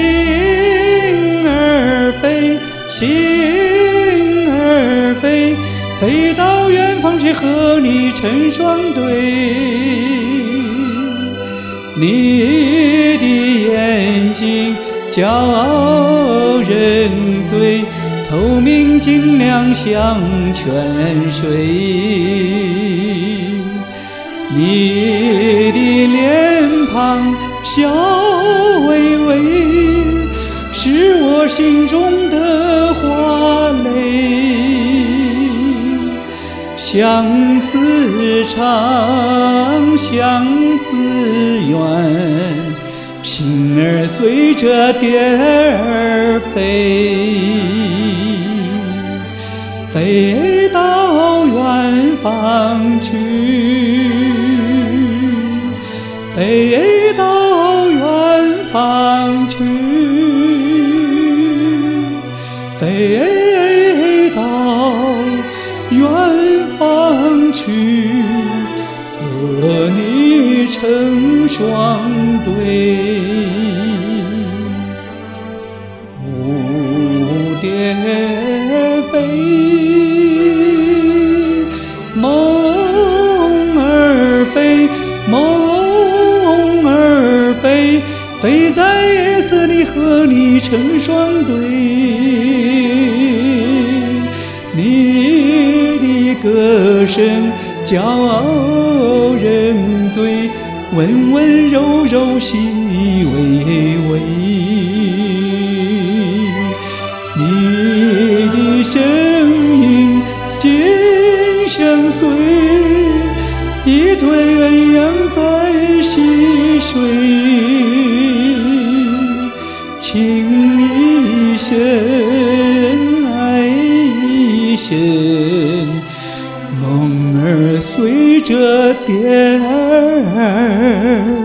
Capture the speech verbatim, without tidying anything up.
儿飞，心儿飞，飞到远方去和你成双对。你的眼睛骄傲人醉，透明晶亮像泉水。你的脸庞笑微微，是我心中的花蕾。相思长，相思远，心儿随着蝶儿飞，飞到远方去，飞到远方去，飞到远方去，和你成双对。蝴蝶飞，梦儿飞，梦儿飞，飞在夜色里和你成双对。你的歌声骄傲人醉，温温柔柔细微微。你的声音今相随，一对鸳鸯在戏水，情一生爱一生，梦儿随着蝶儿